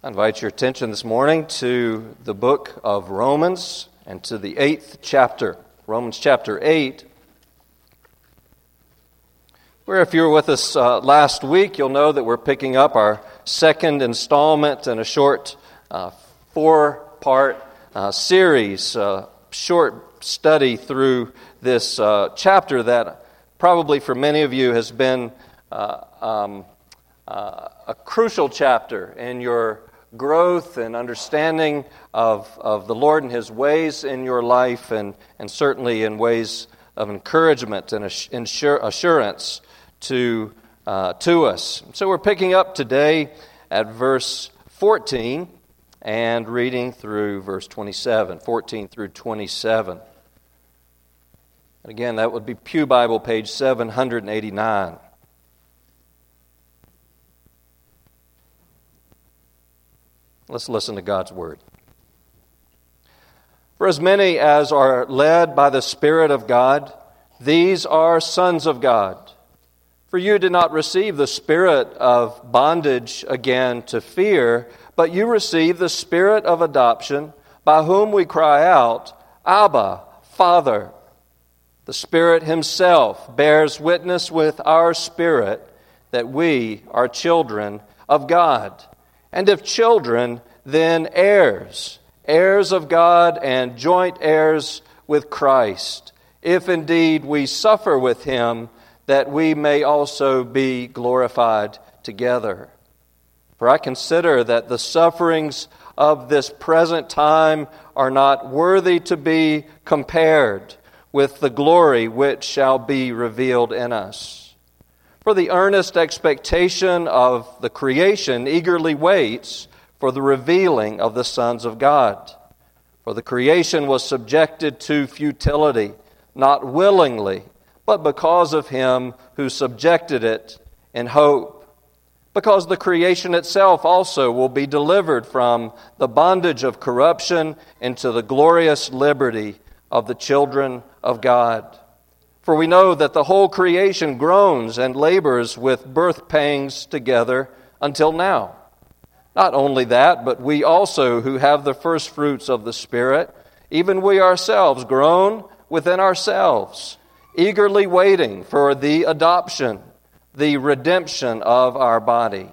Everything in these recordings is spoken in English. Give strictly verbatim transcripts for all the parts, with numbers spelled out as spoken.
I invite your attention this morning to the book of Romans and to the eighth chapter, Romans chapter eight, where if you were with us uh, last week, you'll know that we're picking up our second installment in a short uh, four-part uh, series, uh, short study through this uh, chapter that probably for many of you has been uh, um, uh, a crucial chapter in your growth and understanding of, of the Lord and His ways in your life, and, and certainly in ways of encouragement and assur- assurance to, uh, to us. So we're picking up today at verse fourteen and reading through verse twenty-seven, fourteen through twenty-seven. And again, that would be Pew Bible, page seven eighty-nine. Let's listen to God's word. For as many as are led by the Spirit of God, these are sons of God. For you did not receive the spirit of bondage again to fear, but you received the Spirit of adoption, by whom we cry out, Abba, Father. The Spirit Himself bears witness with our spirit that we are children of God. And if children, then heirs, heirs of God and joint heirs with Christ, if indeed we suffer with Him, that we may also be glorified together. For I consider that the sufferings of this present time are not worthy to be compared with the glory which shall be revealed in us. For the earnest expectation of the creation eagerly waits for the revealing of the sons of God. For the creation was subjected to futility, not willingly, but because of Him who subjected it in hope. Because the creation itself also will be delivered from the bondage of corruption into the glorious liberty of the children of God. For we know that the whole creation groans and labors with birth pangs together until now. Not only that, but we also who have the first fruits of the Spirit, even we ourselves groan within ourselves, eagerly waiting for the adoption, the redemption of our body.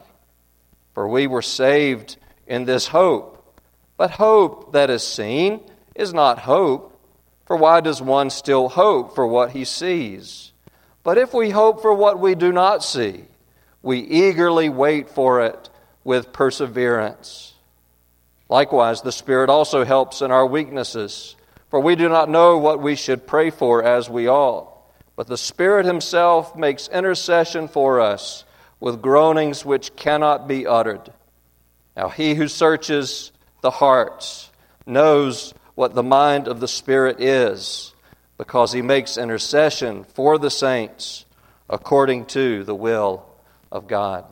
For we were saved in this hope. But hope that is seen is not hope. For why does one still hope for what he sees? But if we hope for what we do not see, we eagerly wait for it with perseverance. Likewise, the Spirit also helps in our weaknesses, for we do not know what we should pray for as we ought. But the Spirit Himself makes intercession for us with groanings which cannot be uttered. Now He who searches the hearts knows what the mind of the Spirit is, because He makes intercession for the saints according to the will of God.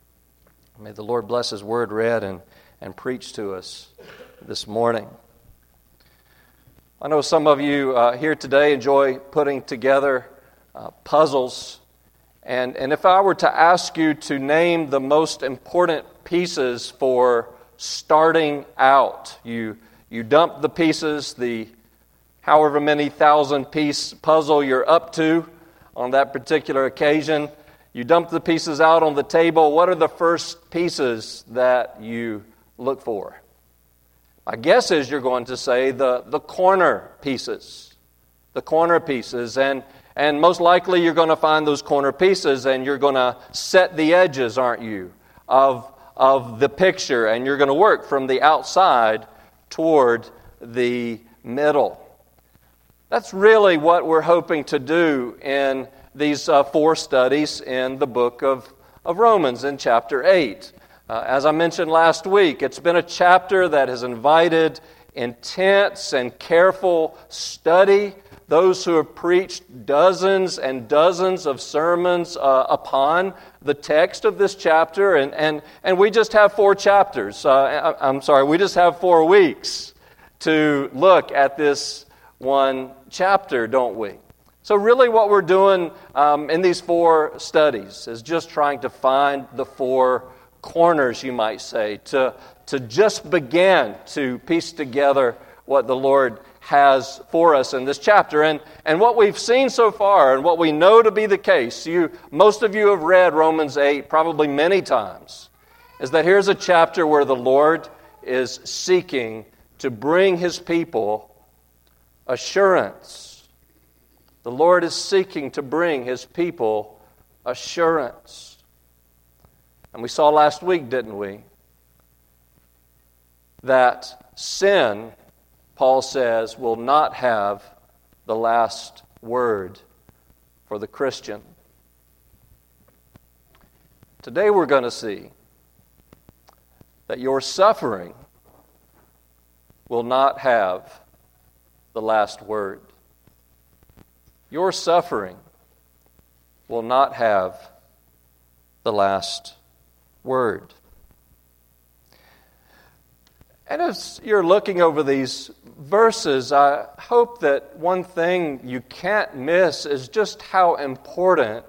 May the Lord bless His word read and, and preached to us this morning. I know some of you uh, here today enjoy putting together uh, puzzles, and, and if I were to ask you to name the most important pieces for starting out, you You dump the pieces, the however many thousand piece puzzle you're up to on that particular occasion. You dump the pieces out on the table. What are the first pieces that you look for? My guess is you're going to say the, the corner pieces. The corner pieces. And, and most likely you're going to find those corner pieces and you're going to set the edges, aren't you, of, of the picture. And you're going to work from the outside toward the middle. That's really what we're hoping to do in these uh, four studies in the book of, of Romans in chapter eight. Uh, as I mentioned last week, it's been a chapter that has invited intense and careful study. Those who have preached dozens and dozens of sermons uh, upon the text of this chapter, and, and, and we just have four chapters. Uh, I'm sorry, we just have four weeks to look at this one chapter, don't we? So really what we're doing um, in these four studies is just trying to find the four corners, you might say, to, to just begin to piece together what the Lord has for us in this chapter. And, and what we've seen so far and what we know to be the case, you, most of you have read Romans eight probably many times, is that here's a chapter where the Lord is seeking to bring His people assurance. The Lord is seeking to bring His people assurance. And we saw last week, didn't we, that sin, Paul says, will not have the last word for the Christian. Today we're going to see that your suffering will not have the last word. Your suffering will not have the last word. And as you're looking over these verses, I hope that one thing you can't miss is just how important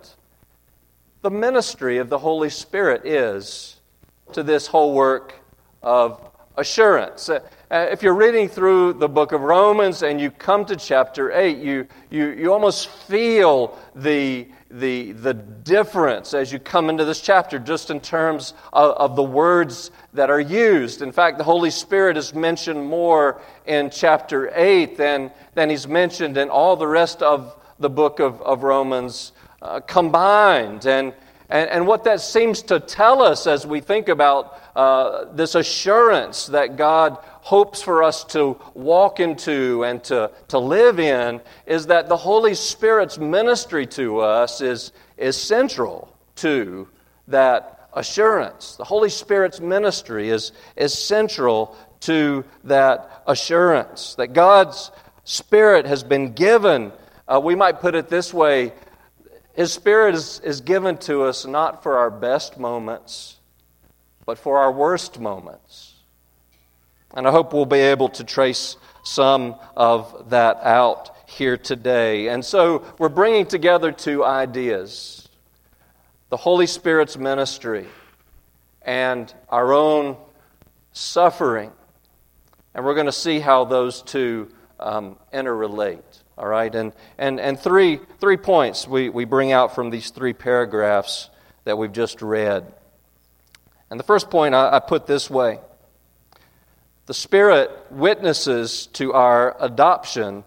the ministry of the Holy Spirit is to this whole work of assurance. Uh, if you're reading through the book of Romans and you come to chapter eight, you you, you almost feel the, the, the difference as you come into this chapter just in terms of, of the words that are used. In fact, the Holy Spirit is mentioned more in chapter eight than, than He's mentioned in all the rest of the book of, of Romans uh, combined. And And, and what that seems to tell us as we think about uh, this assurance that God hopes for us to walk into and to, to live in is that the Holy Spirit's ministry to us is, is central to that assurance. The Holy Spirit's ministry is, is central to that assurance. That God's Spirit has been given, uh, we might put it this way, His Spirit is, is given to us not for our best moments, but for our worst moments. And I hope we'll be able to trace some of that out here today. And so we're bringing together two ideas: the Holy Spirit's ministry and our own suffering. And we're going to see how those two um, interrelate. All right, and and and three three points we, we bring out from these three paragraphs that we've just read. And the first point I, I put this way: the Spirit witnesses to our adoption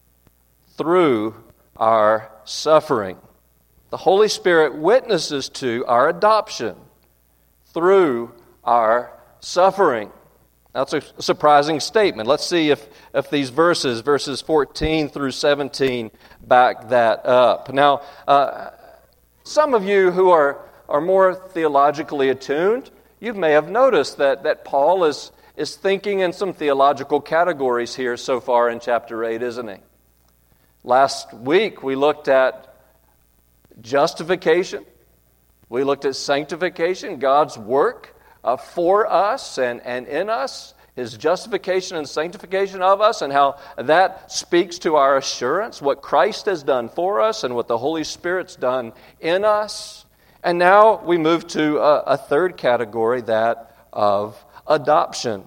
through our suffering. The Holy Spirit witnesses to our adoption through our suffering. That's a surprising statement. Let's see if, if these verses, verses fourteen through seventeen, back that up. Now, uh, some of you who are, are more theologically attuned, you may have noticed that, that Paul is, is thinking in some theological categories here so far in chapter eight, isn't he? Last week we looked at justification. We looked at sanctification, God's work Uh, for us and, and in us, His justification and sanctification of us, and how that speaks to our assurance, what Christ has done for us and what the Holy Spirit's done in us. And now we move to a, a third category, that of adoption.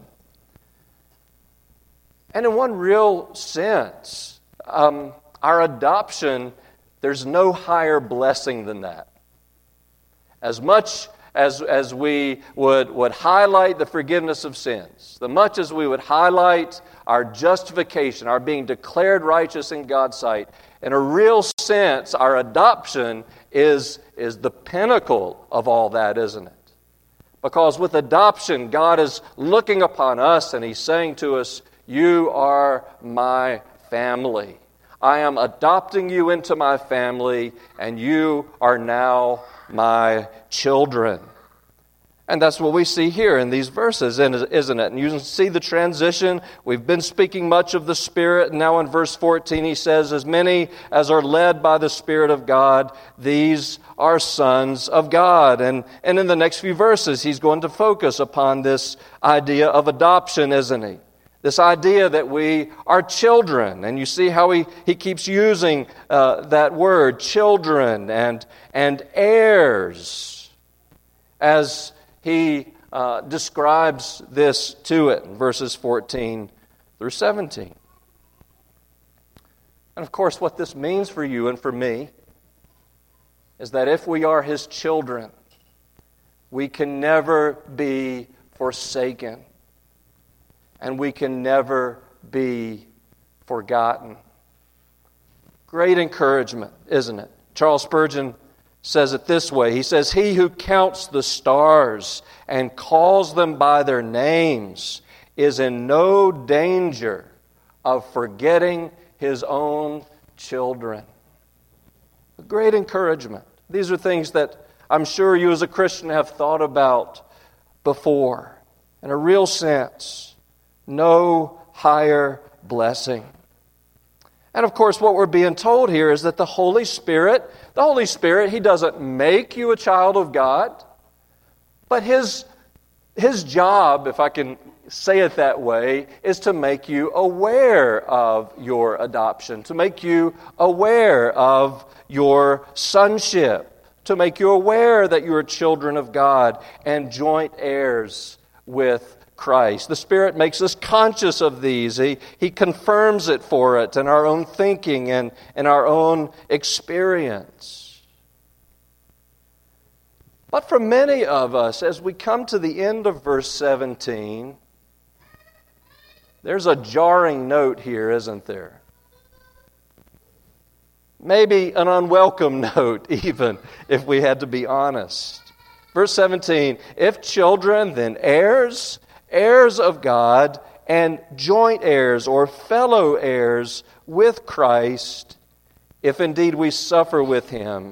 And in one real sense, um, our adoption, there's no higher blessing than that. As much As, as we would, would highlight the forgiveness of sins, the much as we would highlight our justification, our being declared righteous in God's sight, in a real sense, our adoption is, is the pinnacle of all that, isn't it? Because with adoption, God is looking upon us and He's saying to us, "You are my family. I am adopting you into my family, and you are now my children." And that's what we see here in these verses, isn't it? And you can see the transition. We've been speaking much of the Spirit, and now in verse fourteen he says, "As many as are led by the Spirit of God, these are sons of God." And, and in the next few verses he's going to focus upon this idea of adoption, isn't he? This idea that we are children. And you see how he, he keeps using uh, that word, children and, and heirs, as he uh, describes this to it in verses fourteen through seventeen. And of course, what this means for you and for me is that if we are His children, we can never be forsaken, and we can never be forgotten. Great encouragement, isn't it? Charles Spurgeon says it this way. He says, "He who counts the stars and calls them by their names is in no danger of forgetting his own children." A great encouragement. These are things that I'm sure you as a Christian have thought about before. In a real sense, no higher blessing. And of course, what we're being told here is that the Holy Spirit, the Holy Spirit, He doesn't make you a child of God, but His, His job, if I can say it that way, is to make you aware of your adoption, to make you aware of your sonship, to make you aware that you are children of God and joint heirs with Christ. The Spirit makes us conscious of these. He, he confirms it for it in our own thinking and in our own experience. But for many of us, as we come to the end of verse seventeen, there's a jarring note here, isn't there? Maybe an unwelcome note, even, if we had to be honest. Verse seventeen, "If children, then heirs, heirs of God, and joint heirs or fellow heirs with Christ, if indeed we suffer with Him,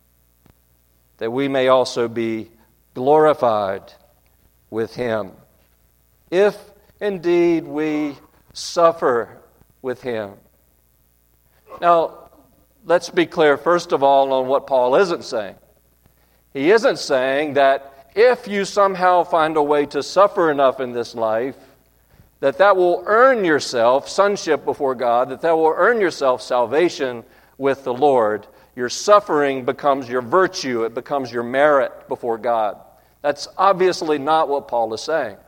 that we may also be glorified with Him." If indeed we suffer with Him. Now, let's be clear, first of all, on what Paul isn't saying. He isn't saying that if you somehow find a way to suffer enough in this life, that that will earn yourself sonship before God, that that will earn yourself salvation with the Lord. Your suffering becomes your virtue, it becomes your merit before God. That's obviously not what Paul is saying.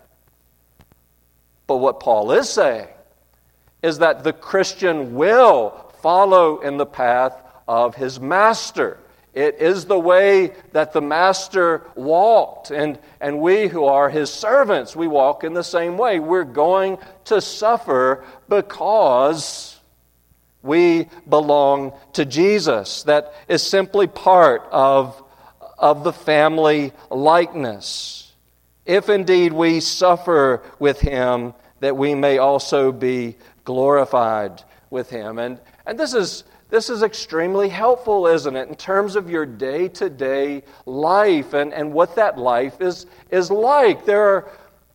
But what Paul is saying is that the Christian will follow in the path of his master. It is the way that the master walked, and, and we who are his servants, we walk in the same way. We're going to suffer because we belong to Jesus. That is simply part of, of the family likeness. If indeed we suffer with Him, that we may also be glorified with Him. And, and this is This is extremely helpful, isn't it, in terms of your day-to-day life and, and what that life is, is like. There are,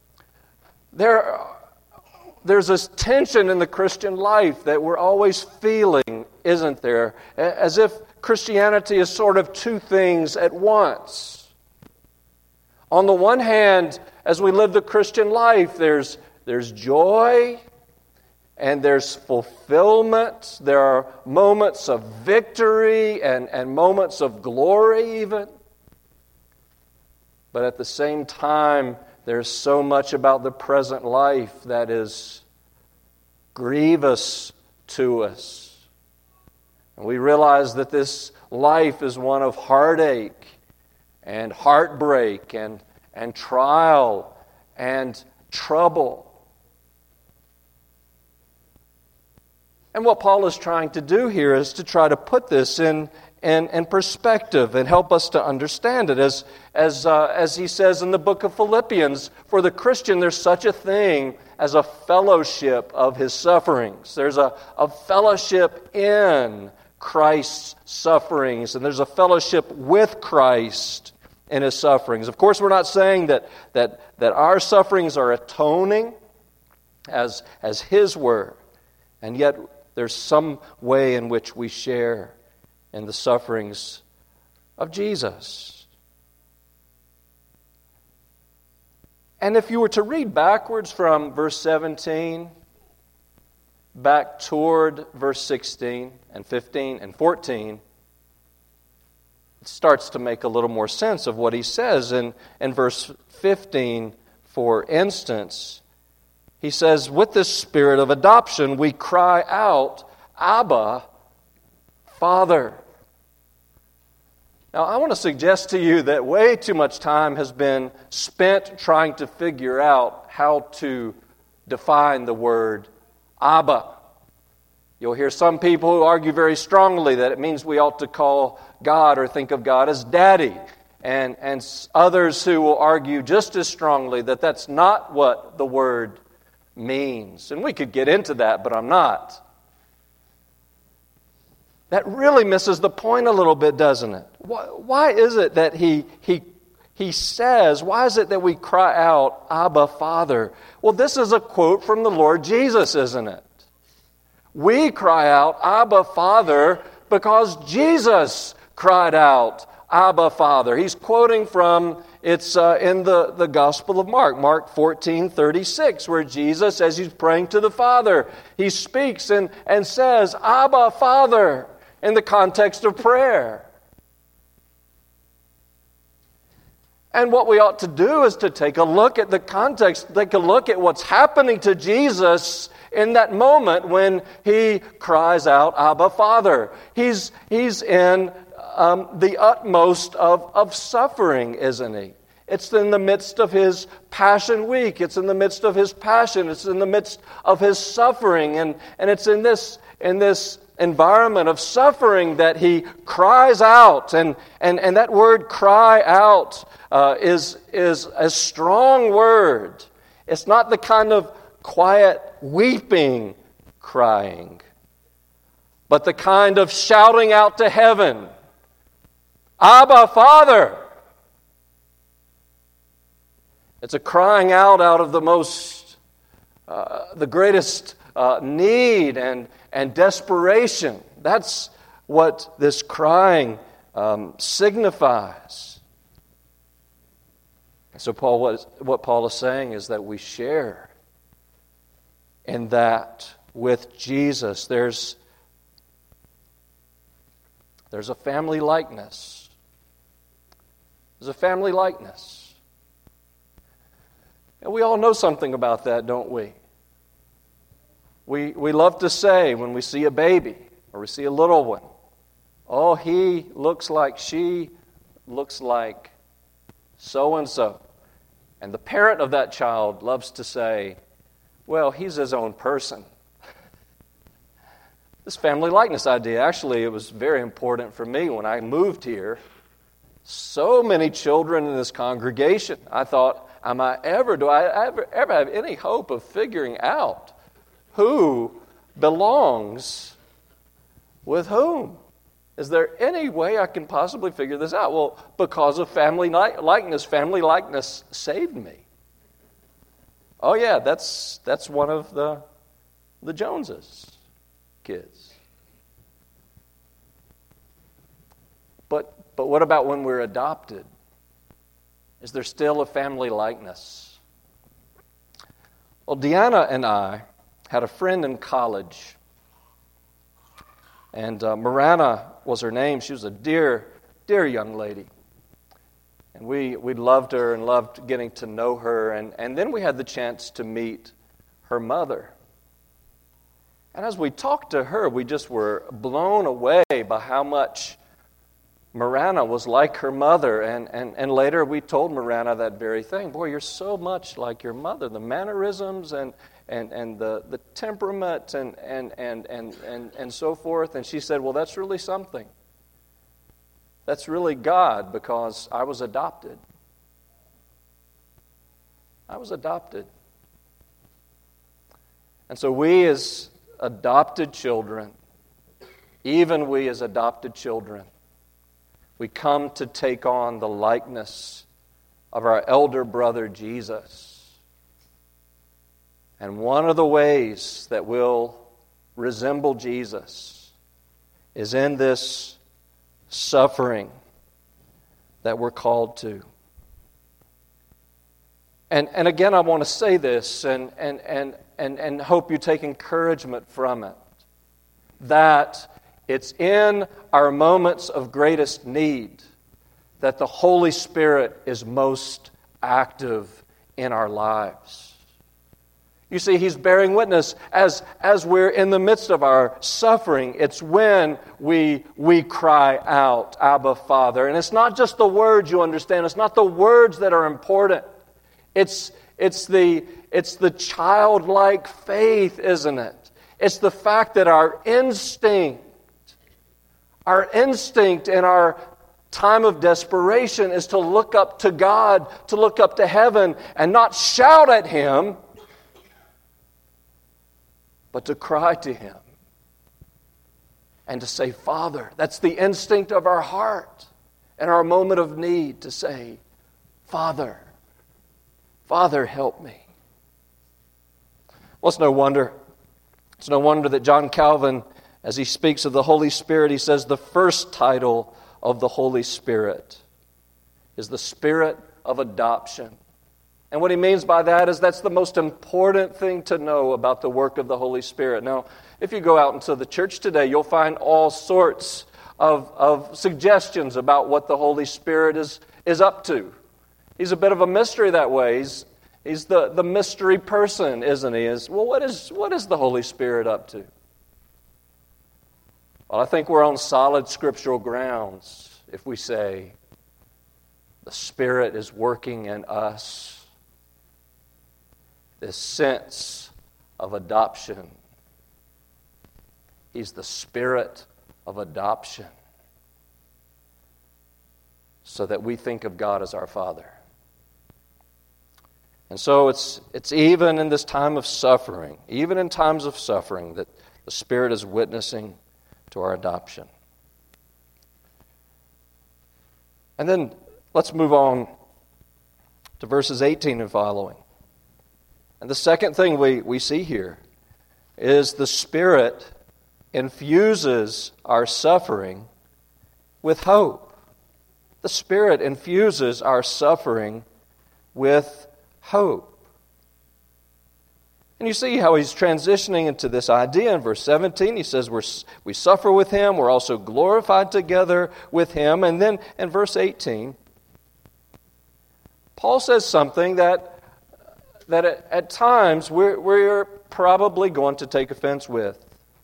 there are, there's this tension in the Christian life that we're always feeling, isn't there? As if Christianity is sort of two things at once. On the one hand, as we live the Christian life, there's, there's joy, and there's fulfillment. There are moments of victory and, and moments of glory even. But at the same time, there's so much about the present life that is grievous to us. And we realize that this life is one of heartache and heartbreak and, and trial and trouble. And what Paul is trying to do here is to try to put this in, in, in perspective and help us to understand it. As, as, uh, as he says in the book of Philippians, for the Christian there's such a thing as a fellowship of his sufferings. There's a, a fellowship in Christ's sufferings, and there's a fellowship with Christ in His sufferings. Of course, we're not saying that, that, that our sufferings are atoning as, as His were, and yet there's some way in which we share in the sufferings of Jesus. And if you were to read backwards from verse seventeen, back toward verse sixteen and fifteen and fourteen, it starts to make a little more sense of what he says. In, in verse fifteen, for instance, he says, with this spirit of adoption, we cry out, Abba, Father. Now, I want to suggest to you that way too much time has been spent trying to figure out how to define the word Abba. You'll hear some people who argue very strongly that it means we ought to call God or think of God as Daddy. And, and others who will argue just as strongly that that's not what the word means. And we could get into that, but I'm not. That really misses the point a little bit, doesn't it? Why, why is it that he, he, he says, why is it that we cry out, Abba, Father? Well, this is a quote from the Lord Jesus, isn't it? We cry out, Abba, Father, because Jesus cried out, Abba, Father. He's quoting from, it's uh, in the, the Gospel of Mark, Mark fourteen thirty-six, where Jesus, as he's praying to the Father, he speaks and, and says, Abba, Father, in the context of prayer. And what we ought to do is to take a look at the context, take a look at what's happening to Jesus in that moment when he cries out, Abba, Father. He's, he's in um, the utmost of, of suffering, isn't he? It's in the midst of his Passion Week. It's in the midst of his passion. It's in the midst of his suffering. And, and it's in this, in this environment of suffering that he cries out. And, and, and that word cry out uh, is, is a strong word. It's not the kind of quiet weeping crying, but the kind of shouting out to heaven, Abba, Father. It's a crying out out of the most, uh, the greatest uh, need and, and desperation. That's what this crying um, signifies. So Paul, what, what Paul is saying is that we share in that with Jesus. There's, there's a family likeness. There's a family likeness. And we all know something about that, don't we? We, we love to say when we see a baby or we see a little one, oh, he looks like, she looks like so-and-so. And the parent of that child loves to say, well, he's his own person. This family likeness idea, actually, it was very important for me when I moved here. So many children in this congregation. I thought, am I ever, do I ever, ever have any hope of figuring out who belongs with whom? Is there any way I can possibly figure this out? Well, because of family likeness, family likeness saved me. Oh yeah, that's that's one of the the Joneses kids. But but what about when we're adopted? Is there still a family likeness? Well, Deanna and I had a friend in college, and uh, Marana was her name. She was a dear, dear young lady. And we, we loved her and loved getting to know her. And, and then we had the chance to meet her mother. And as we talked to her, we just were blown away by how much Marana was like her mother. And, and, and later we told Marana that very thing. Boy, you're so much like your mother. The mannerisms and, and, and the, the temperament and, and, and, and, and, and so forth. And she said, well, that's really something. That's really God, because I was adopted. I was adopted. And so we as adopted children, even we as adopted children, we come to take on the likeness of our elder brother Jesus. And one of the ways that we'll resemble Jesus is in this suffering that we're called to. And and again, I want to say this and and and and, and hope you take encouragement from it. That it's in our moments of greatest need that the Holy Spirit is most active in our lives. You see, He's bearing witness as, as we're in the midst of our suffering. It's when we, we cry out, Abba, Father. And it's not just the words, you understand. It's not the words that are important. It's, it's, the, it's the childlike faith, isn't it? It's the fact that our instinct, our instinct in our time of desperation is to look up to God, to look up to heaven, and not shout at Him, but to cry to Him and to say, Father. That's the instinct of our heart in our moment of need, to say, Father, Father, help me. Well, it's no wonder. It's no wonder that John Calvin, as he speaks of the Holy Spirit, he says the first title of the Holy Spirit is the Spirit of adoption. And what he means by that is that's the most important thing to know about the work of the Holy Spirit. Now, if you go out into the church today, you'll find all sorts of, of suggestions about what the Holy Spirit is, is up to. He's a bit of a mystery that way. He's, he's the, the mystery person, isn't he? Is, well, what is, what is the Holy Spirit up to? Well, I think we're on solid scriptural grounds if we say the Spirit is working in us. This sense of adoption. He's the Spirit of adoption, so that we think of God as our Father. And so it's it's even in this time of suffering, even in times of suffering, that the Spirit is witnessing to our adoption. And then let's move on to verses eighteen and following. And the second thing we, we see here is the Spirit infuses our suffering with hope. The Spirit infuses our suffering with hope. And you see how he's transitioning into this idea in verse seventeen. He says we're, we suffer with Him, we're also glorified together with Him. And then in verse eighteen, Paul says something that that at, at times we're, we're probably going to take offense with.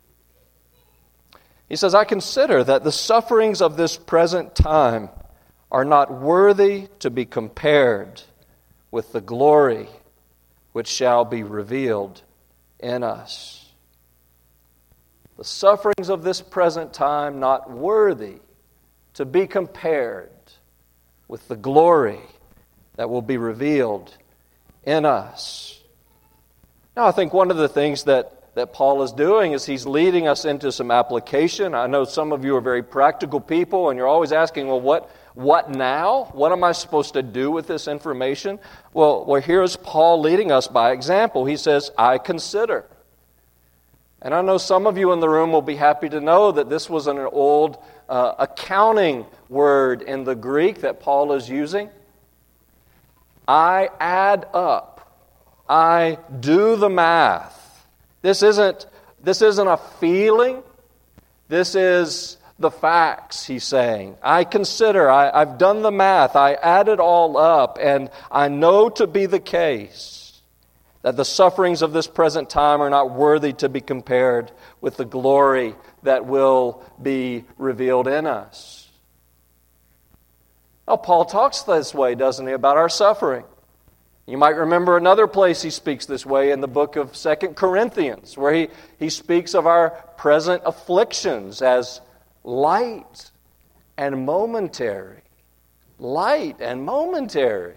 He says, I consider that the sufferings of this present time are not worthy to be compared with the glory which shall be revealed in us. The sufferings of this present time not worthy to be compared with the glory that will be revealed in us. Now, I think one of the things that, that Paul is doing is he's leading us into some application. I know some of you are very practical people, and you're always asking, well, what, what now? What am I supposed to do with this information? Well, well, here's Paul leading us by example. He says, I consider. And I know some of you in the room will be happy to know that this was an old uh, accounting word in the Greek that Paul is using. I add up. I do the math. This isn't, this isn't a feeling. This is the facts, he's saying. I consider, I, I've done the math. I add it all up, and I know to be the case that the sufferings of this present time are not worthy to be compared with the glory that will be revealed in us. Now, Paul talks this way, doesn't he, about our suffering. You might remember another place he speaks this way in the book of Second Corinthians, where he, he speaks of our present afflictions as light and momentary. Light and momentary.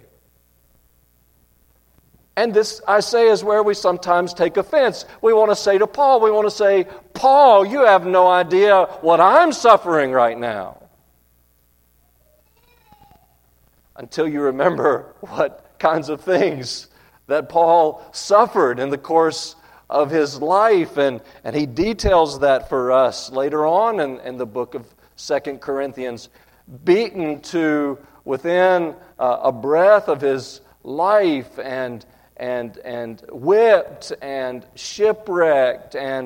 And this, I say, is where we sometimes take offense. We want to say to Paul, we want to say, Paul, you have no idea what I'm suffering right now. Until you remember what kinds of things that Paul suffered in the course of his life. And, and he details that for us later on in, in the book of Second Corinthians. Beaten to within uh, a breath of his life, and and and whipped and shipwrecked and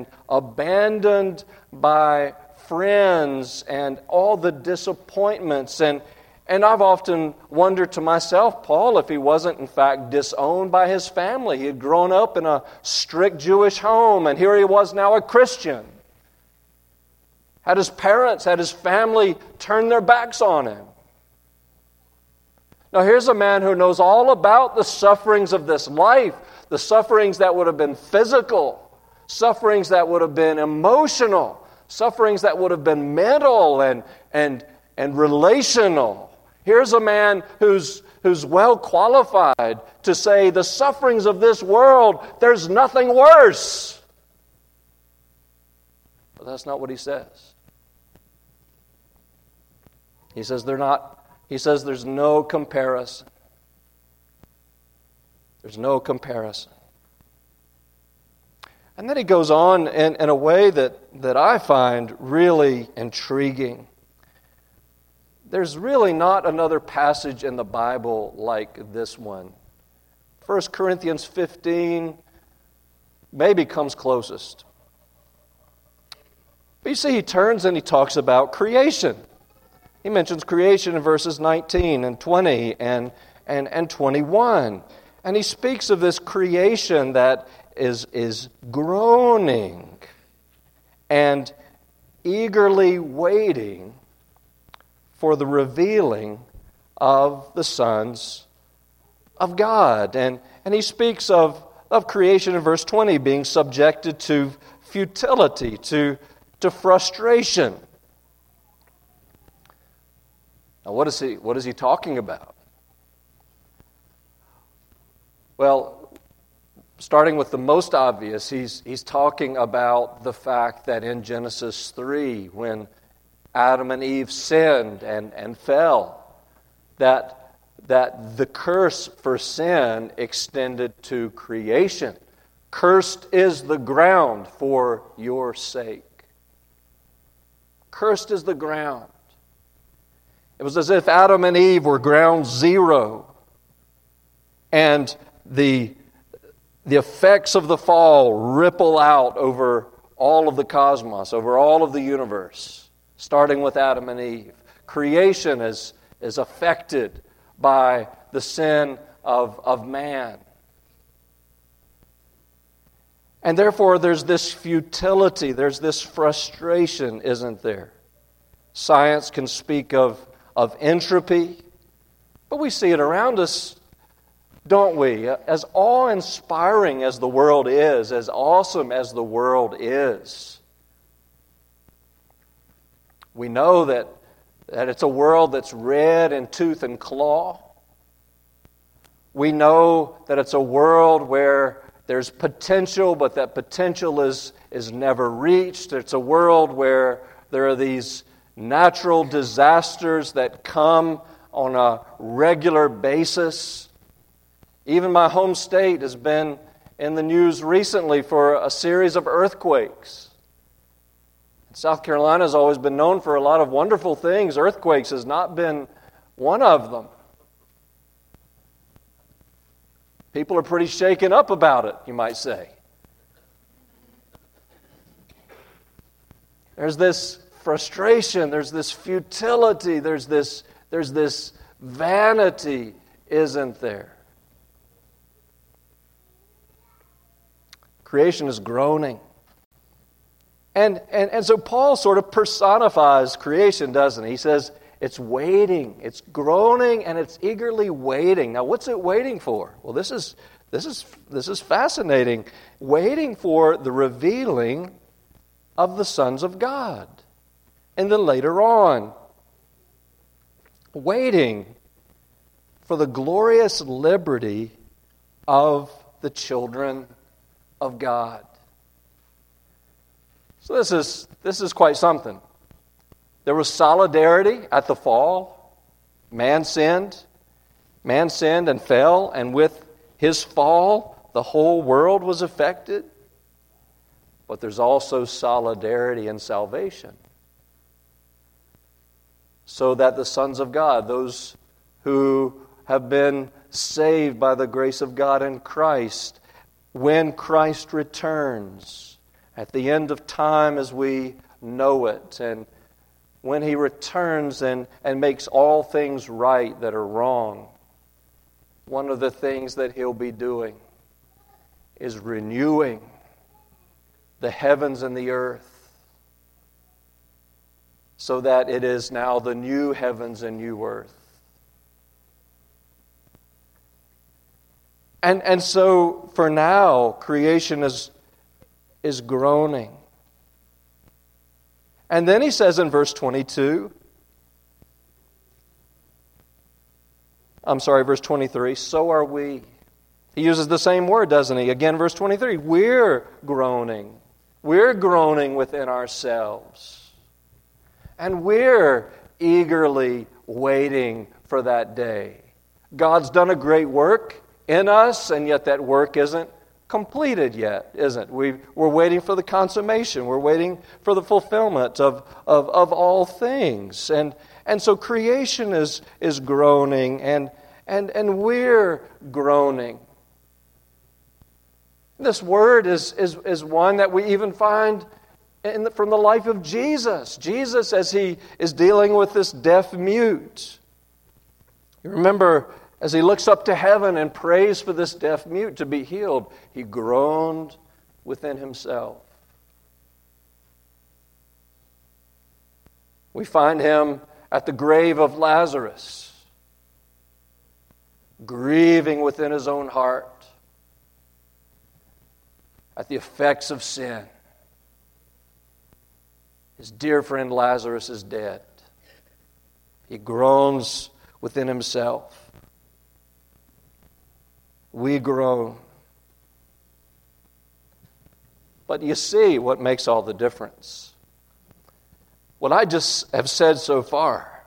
abandoned by friends, and all the disappointments. And And I've often wondered to myself, Paul, if he wasn't in fact disowned by his family. He had grown up in a strict Jewish home, and here he was now a Christian. Had his parents, had his family turned their backs on him. Now here's a man who knows all about the sufferings of this life, the sufferings that would have been physical, sufferings that would have been emotional, sufferings that would have been mental and, and, and relational. Here's a man who's, who's well qualified to say the sufferings of this world, there's nothing worse. But that's not what he says. He says they're not, he says there's no comparison. There's no comparison. And then he goes on in, in a way that, that I find really intriguing. There's really not another passage in the Bible like this one. First Corinthians fifteen maybe comes closest. But you see, he turns and he talks about creation. He mentions creation in verses nineteen and twenty and, and, and twenty-one. And he speaks of this creation that is, is groaning and eagerly waiting for the revealing of the sons of God. And, and he speaks of, of creation in verse twenty being subjected to futility, to, to frustration. Now what is he, what is he talking about? Well, starting with the most obvious, he's, he's talking about the fact that in Genesis three, when Adam and Eve sinned and, and fell, that, that the curse for sin extended to creation. Cursed is the ground for your sake. Cursed is the ground. It was as if Adam and Eve were ground zero, and the, the effects of the fall ripple out over all of the cosmos, over all of the universe. Starting with Adam and Eve. Creation is, is affected by the sin of, of man. And therefore there's this futility, there's this frustration, isn't there? Science can speak of, of entropy, but we see it around us, don't we? As awe-inspiring as the world is, as awesome as the world is, we know that, that it's a world that's red in tooth and claw. We know that it's a world where there's potential, but that potential is, is never reached. It's a world where there are these natural disasters that come on a regular basis. Even my home state has been in the news recently for a series of earthquakes. South Carolina has always been known for a lot of wonderful things. Earthquakes has not been one of them. People are pretty shaken up about it, you might say. There's this frustration, there's this futility, there's this, there's this vanity, isn't there? Creation is groaning. And, and, and so Paul sort of personifies creation, doesn't he? He says it's waiting, it's groaning, and it's eagerly waiting. Now, what's it waiting for? Well, this is this is this is fascinating. Waiting for the revealing of the sons of God. And then later on, waiting for the glorious liberty of the children of God. So this is this is quite something. There was solidarity at the fall. Man sinned. Man sinned and fell, and with his fall, the whole world was affected. But there's also solidarity in salvation. So that the sons of God, those who have been saved by the grace of God in Christ, when Christ returns, at the end of time as we know it, and when He returns and, and makes all things right that are wrong, one of the things that He'll be doing is renewing the heavens and the earth so that it is now the new heavens and new earth. And, and so for now, creation is, is groaning. And then he says in verse twenty-two, I'm sorry, verse twenty-three, so are we. He uses the same word, doesn't he? Again, verse twenty-three, we're groaning. We're groaning within ourselves. And we're eagerly waiting for that day. God's done a great work in us, and yet that work isn't completed yet, isn't it? We, we're waiting for the consummation. We're waiting for the fulfillment of, of, of all things. And, and so creation is, is groaning, and, and, and we're groaning. This word is, is, is one that we even find in the, from the life of Jesus. Jesus, as He is dealing with this deaf mute. You remember, as He looks up to heaven and prays for this deaf mute to be healed, He groaned within Himself. We find Him at the grave of Lazarus, grieving within His own heart at the effects of sin. His dear friend Lazarus is dead. He groans within Himself. We groan. But you see what makes all the difference. What I just have said so far.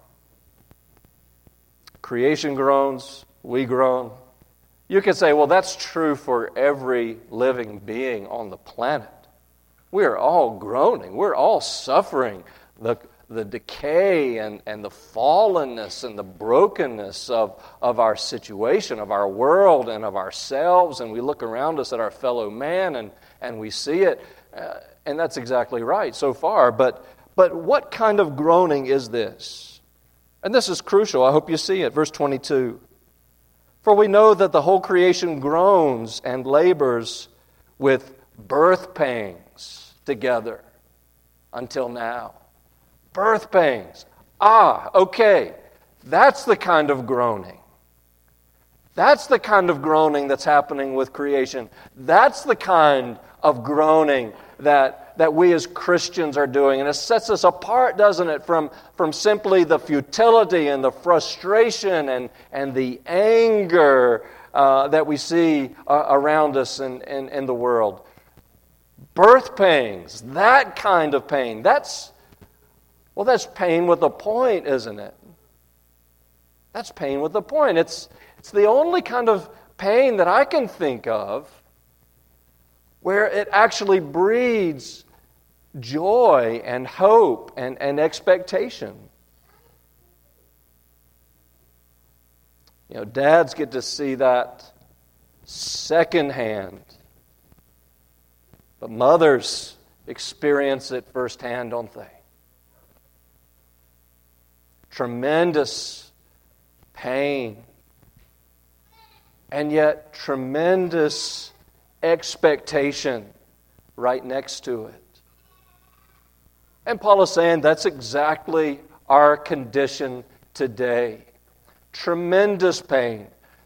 Creation groans, we groan. You could say, well, that's true for every living being on the planet. We're all groaning. We're all suffering the, the decay and, and the fallenness and the brokenness of, of our situation, of our world and of ourselves. And we look around us at our fellow man and, and we see it. Uh, and that's exactly right so far. But, but what kind of groaning is this? And this is crucial. I hope you see it. Verse twenty-two. For we know that the whole creation groans and labors with birth pangs together until now. Birth pangs. Ah, okay. That's the kind of groaning. That's the kind of groaning that's happening with creation. That's the kind of groaning that, that we as Christians are doing. And it sets us apart, doesn't it, from, from simply the futility and the frustration and, and the anger uh, that we see uh, around us in, in, in the world. Birth pangs, that kind of pain. That's, well, that's pain with a point, isn't it? That's pain with a point. It's, it's the only kind of pain that I can think of where it actually breeds joy and hope and, and expectation. You know, dads get to see that secondhand. But mothers experience it firsthand, don't they? Tremendous pain. And yet tremendous expectation right next to it. And Paul is saying that's exactly our condition today. Tremendous pain.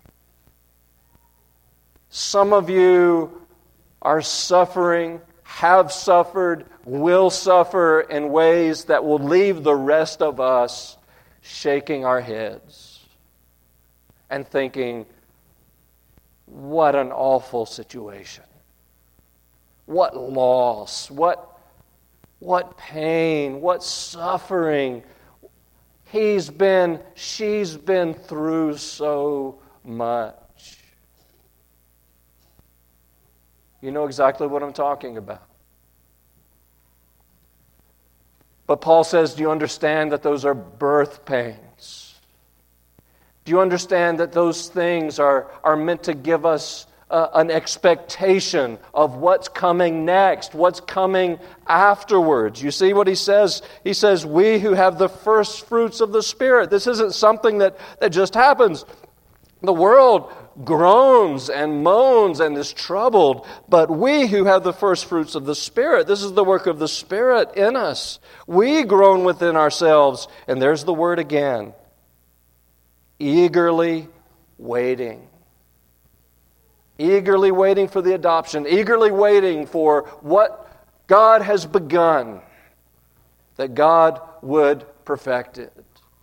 Some of you are suffering, have suffered, will suffer in ways that will leave the rest of us shaking our heads and thinking, what an awful situation. What loss, what, what pain, what suffering. He's been, she's been through so much. You know exactly what I'm talking about. But Paul says, do you understand that those are birth pains? Do you understand that those things are, are meant to give us uh, an expectation of what's coming next, what's coming afterwards. You see what he says? He says, we who have the first fruits of the Spirit. This isn't something that, that just happens. The world groans and moans and is troubled, but we who have the first fruits of the Spirit, this is the work of the Spirit in us. We groan within ourselves, and there's the word again, eagerly waiting. Eagerly waiting for the adoption, eagerly waiting for what God has begun, that God would perfect it.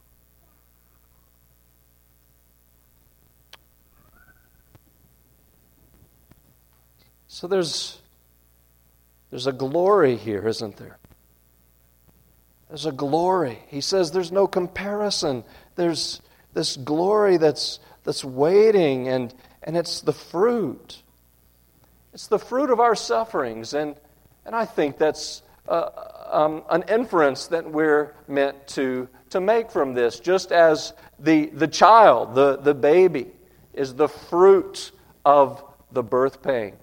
So there's, there's a glory here, isn't there? There's a glory. He says there's no comparison. There's this glory that's that's waiting, and, and it's the fruit. It's the fruit of our sufferings, and, and I think that's uh, um, an inference that we're meant to, to make from this, just as the, the child, the, the baby, is the fruit of the birth pains.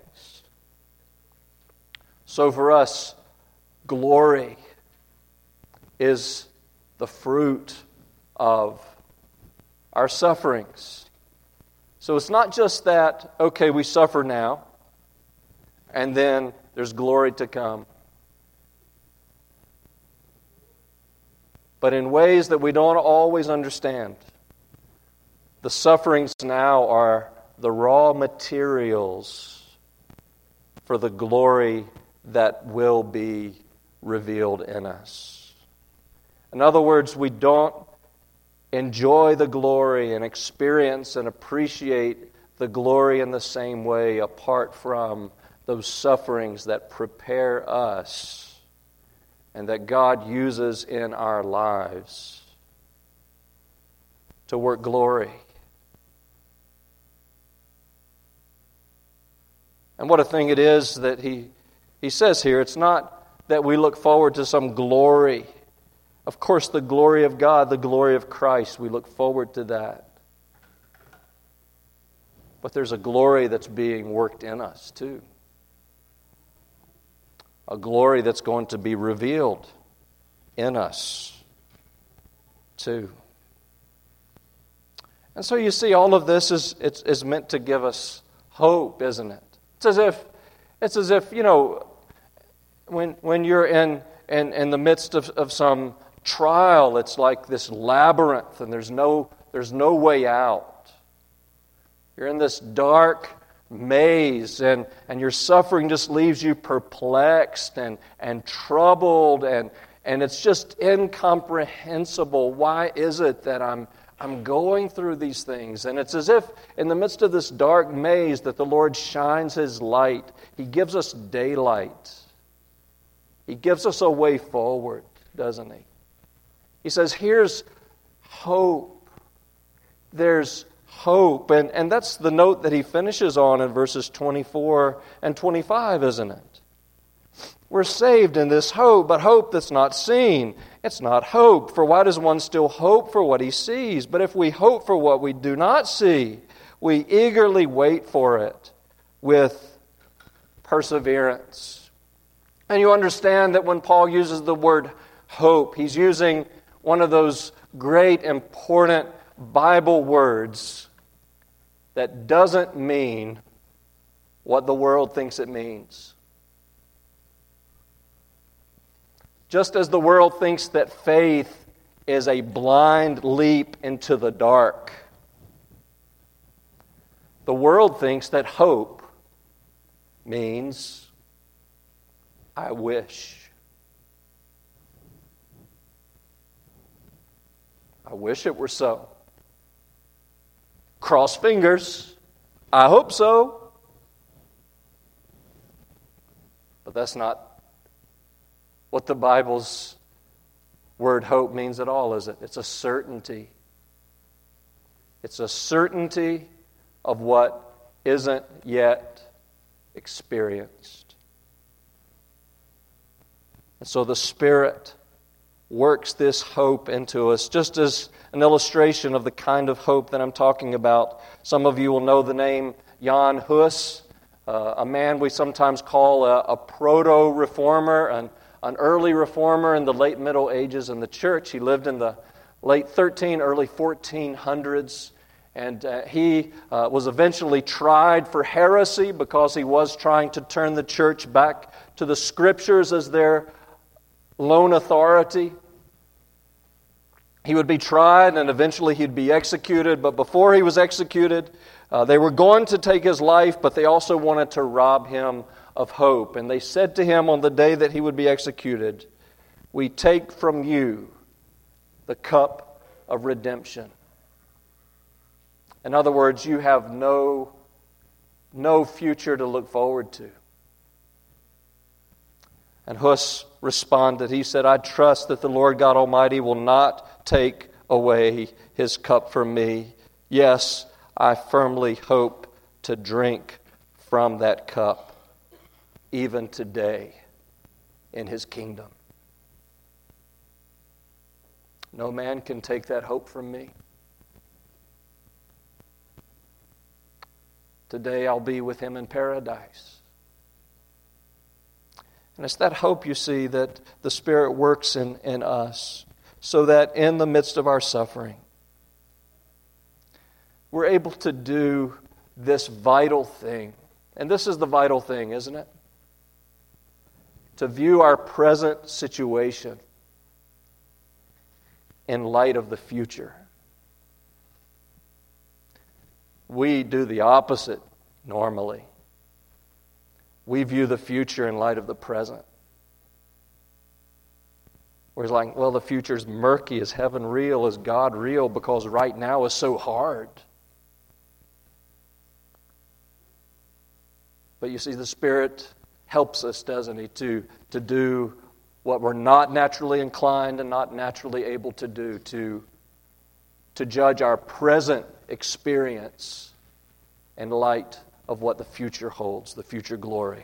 So for us, glory is the fruit of our sufferings. So it's not just that, okay, we suffer now, and then there's glory to come. But in ways that we don't always understand, the sufferings now are the raw materials for the glory that will be revealed in us. In other words, we don't enjoy the glory and experience and appreciate the glory in the same way apart from those sufferings that prepare us and that God uses in our lives to work glory. And what a thing it is that he, he says here, it's not that we look forward to some glory. Of course, the glory of God, the glory of Christ, we look forward to that. But there's a glory that's being worked in us, too. A glory that's going to be revealed in us, too. And so you see, all of this is, it's, is meant to give us hope, isn't it? It's as if, it's as if, you know, when when you're in, in, in the midst of, of some trial, it's like this labyrinth, and there's no there's no way out. You're in this dark maze, and, and your suffering just leaves you perplexed and, and troubled, and, and it's just incomprehensible. Why is it that I'm I'm going through these things? And it's as if in the midst of this dark maze that the Lord shines His light. He gives us daylight. He gives us a way forward, doesn't He? He says, here's hope. There's hope. And, and that's the note that he finishes on in verses twenty-four and twenty-five, isn't it? We're saved in this hope, but hope that's not seen. It's not hope. For why does one still hope for what he sees? But if we hope for what we do not see, we eagerly wait for it with perseverance. And you understand that when Paul uses the word hope, he's using one of those great, important Bible words that doesn't mean what the world thinks it means. Just as the world thinks that faith is a blind leap into the dark, the world thinks that hope means I wish. I wish it were so. Cross fingers. I hope so. But that's not what the Bible's word hope means at all, is it? It's a certainty. It's a certainty of what isn't yet experienced. And so the Spirit works this hope into us, just as an illustration of the kind of hope that I'm talking about. Some of you will know the name Jan Hus, uh, a man we sometimes call a, a proto-reformer, an, an early reformer in the late Middle Ages in the church. He lived in the late thirteen, early fourteen hundreds, and uh, he uh, was eventually tried for heresy because he was trying to turn the church back to the Scriptures as their lone authority. He would be tried and eventually he'd be executed, but before he was executed, uh, they were going to take his life, but they also wanted to rob him of hope. And they said to him on the day that he would be executed, "We take from you the cup of redemption." In other words, you have no, no future to look forward to. And Hus responded. He said, "I trust that the Lord God Almighty will not take away His cup from me. Yes, I firmly hope to drink from that cup, even today, in His kingdom." No man can take that hope from me. Today I'll be with Him in paradise. And it's that hope, you see, that the Spirit works in, in us, so that in the midst of our suffering, we're able to do this vital thing. And this is the vital thing, isn't it? To view our present situation in light of the future. We do the opposite normally. We view the future in light of the present. We're like, well, the future's murky. Is heaven real? Is God real? Because right now is so hard. But you see, the Spirit helps us, doesn't He, to, to do what we're not naturally inclined and not naturally able to do, to, to judge our present experience in light of what the future holds, the future glory.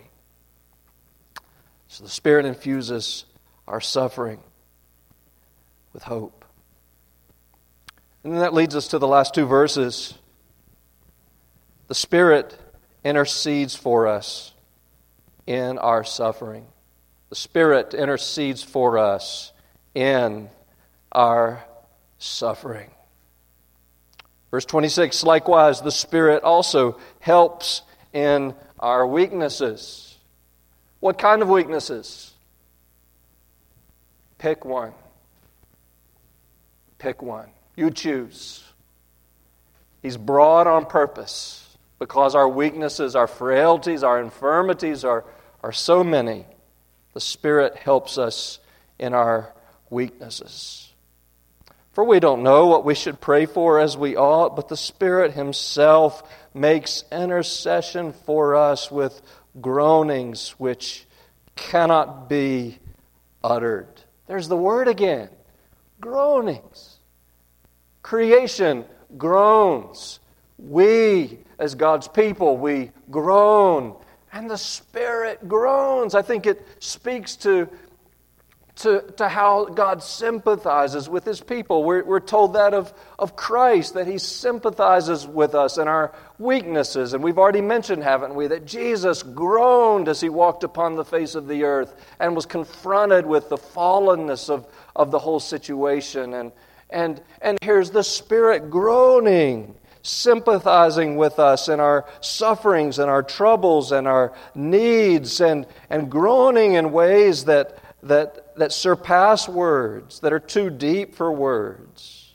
So the Spirit infuses our suffering with hope. And then that leads us to the last two verses. The Spirit intercedes for us in our suffering. The Spirit intercedes for us in our suffering. Verse twenty-six, likewise, the Spirit also helps in our weaknesses. What kind of weaknesses? Pick one. Pick one. You choose. He's broad on purpose because our weaknesses, our frailties, our infirmities are, are so many. The Spirit helps us in our weaknesses. For we don't know what we should pray for as we ought, but the Spirit Himself makes intercession for us with groanings which cannot be uttered. There's the word again. Groanings. Creation groans. We, as God's people, we groan. And the Spirit groans. I think it speaks to To, to how God sympathizes with His people. We're, we're told that of, of Christ, that He sympathizes with us in our weaknesses. And we've already mentioned, haven't we, that Jesus groaned as He walked upon the face of the earth and was confronted with the fallenness of, of the whole situation. And, and, and here's the Spirit groaning, sympathizing with us in our sufferings and our troubles and our needs, and, and groaning in ways that that that surpass words, that are too deep for words.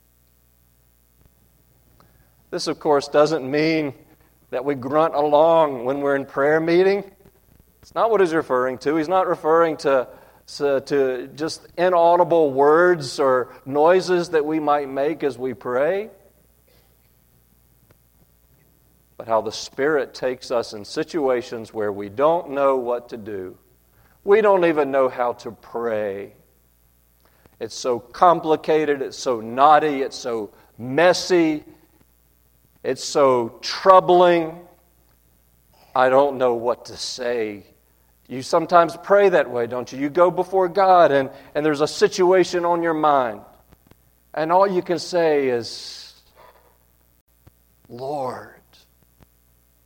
This, of course, doesn't mean that we grunt along when we're in prayer meeting. It's not what he's referring to. He's not referring to, to, to just inaudible words or noises that we might make as we pray, but how the Spirit takes us in situations where we don't know what to do. We don't even know how to pray. It's so complicated, it's so knotty, it's so messy, it's so troubling. I don't know what to say. You sometimes pray that way, don't you? You go before God and, and there's a situation on your mind. And all you can say is, Lord,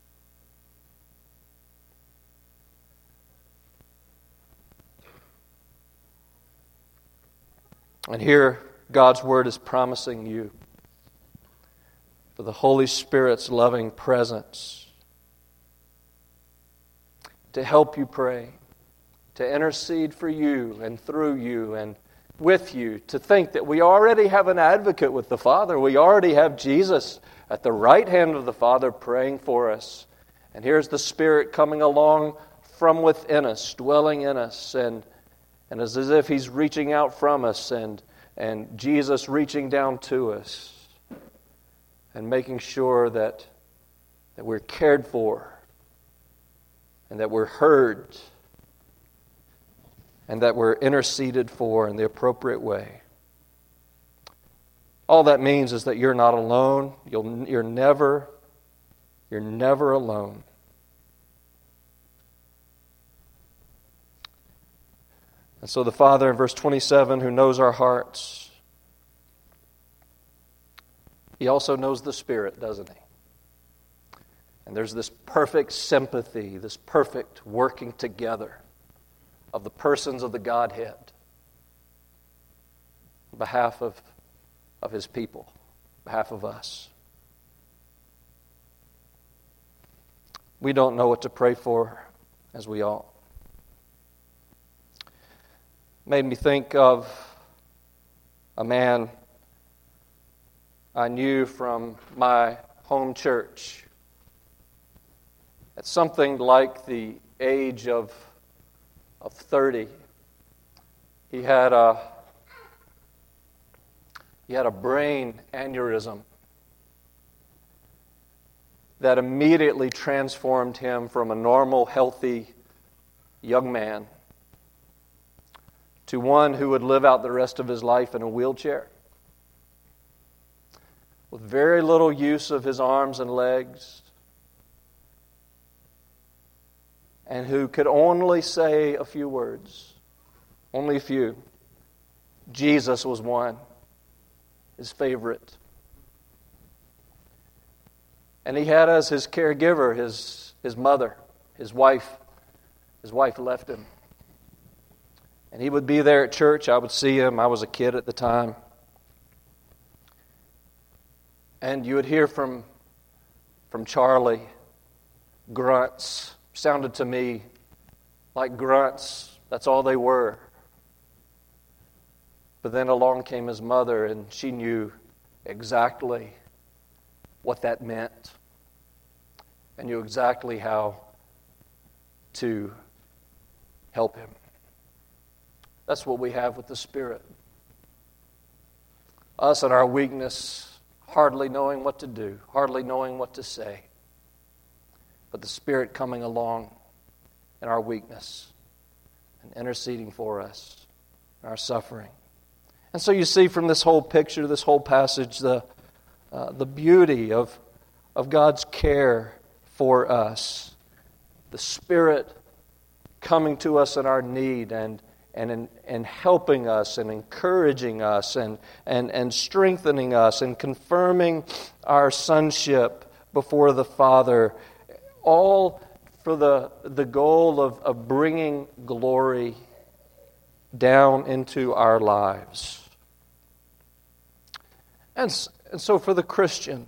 And here, God's Word is promising you for the Holy Spirit's loving presence to help you pray, to intercede for you and through you and with you, to think that we already have an advocate with the Father. We already have Jesus at the right hand of the Father praying for us. And here's the Spirit coming along from within us, dwelling in us, and, and it's as if He's reaching out from us and, and Jesus reaching down to us and making sure that, that we're cared for and that we're heard and that we're interceded for in the appropriate way. All that means is that you're not alone. You'll, you're never, you're never alone. And so the Father in verse twenty-seven, who knows our hearts, He also knows the Spirit, doesn't He? And there's this perfect sympathy, this perfect working together of the persons of the Godhead on behalf of, of His people, on behalf of us. We don't know what to pray for as we ought. Made me think of a man I knew from my home church. At something like the age of, of thirty, he had a he had a brain aneurysm that immediately transformed him from a normal, healthy young man to one who would live out the rest of his life in a wheelchair, with very little use of his arms and legs, and who could only say a few words, only a few. Jesus was one, his favorite. And he had as his caregiver his, his mother, his wife. His wife left him. And he would be there at church. I would see him. I was a kid at the time. And you would hear from, from Charlie grunts. Sounded to me like grunts. That's all they were. But then along came his mother, and she knew exactly what that meant and knew exactly how to help him. That's what we have with the Spirit. Us in our weakness, hardly knowing what to do, hardly knowing what to say. But the Spirit coming along in our weakness and interceding for us in our suffering. And so you see from this whole picture, this whole passage, the uh, the beauty of, of God's care for us. The Spirit coming to us in our need and and in, and helping us and encouraging us and, and, and strengthening us and confirming our sonship before the Father, all for the, the goal of, of bringing glory down into our lives. And, and so for the Christian,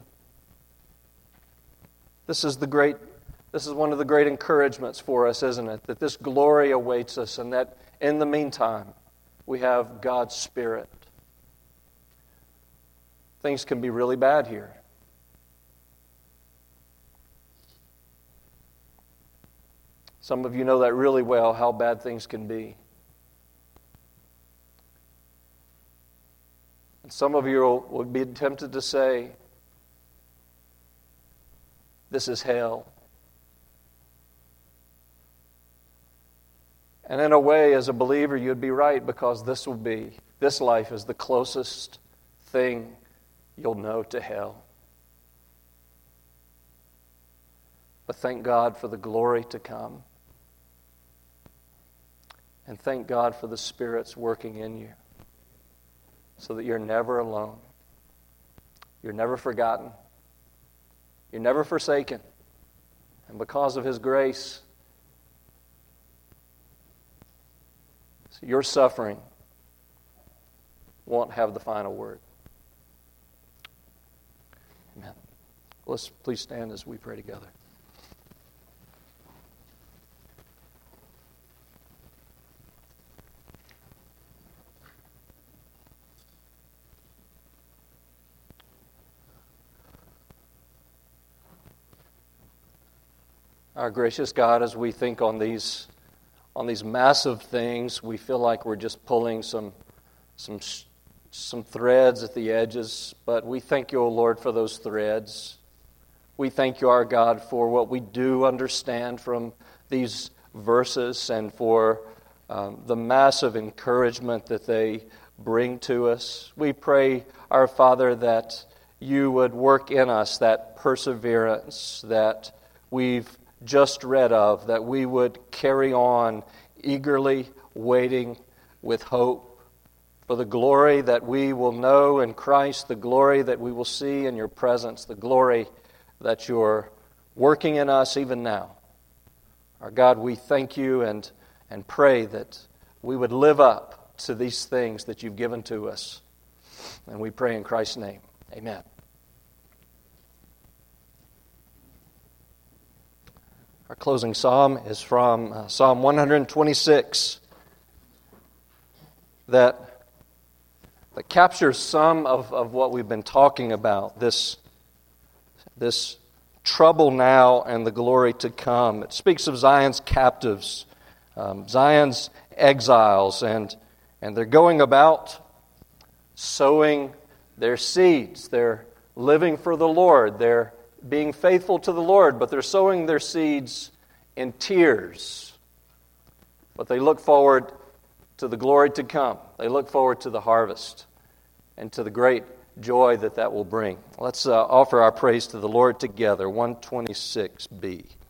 this is the great, this is one of the great encouragements for us, isn't it? That this glory awaits us, and that in the meantime, we have God's Spirit. Things can be really bad here. Some of you know that really well, how bad things can be. And some of you will be tempted to say, this is hell. And in a way, as a believer, you'd be right, because this will be, this life is the closest thing you'll know to hell. But thank God for the glory to come. And thank God for the Spirit's working in you, so that you're never alone. You're never forgotten. You're never forsaken. And because of His grace, so your suffering won't have the final word. Amen. Let's please stand as we pray together. Our gracious God, as we think on these on these massive things, we feel like we're just pulling some some some threads at the edges, but we thank you, O Lord, for those threads. We thank you, our God, for what we do understand from these verses and for um, the massive encouragement that they bring to us. We pray, our Father, that you would work in us that perseverance that we've just read of, that we would carry on eagerly waiting with hope for the glory that we will know in Christ, the glory that we will see in your presence, the glory that you're working in us even now. Our God, we thank you and, and pray that we would live up to these things that you've given to us. And we pray in Christ's name. Amen. Our closing psalm is from uh, Psalm one twenty-six that, that captures some of, of what we've been talking about, this, this trouble now and the glory to come. It speaks of Zion's captives, um, Zion's exiles, and, and they're going about sowing their seeds. They're living for the Lord. They're being faithful to the Lord, but they're sowing their seeds in tears. But they look forward to the glory to come. They look forward to the harvest and to the great joy that that will bring. Let's uh, offer our praise to the Lord together. one twenty-six b.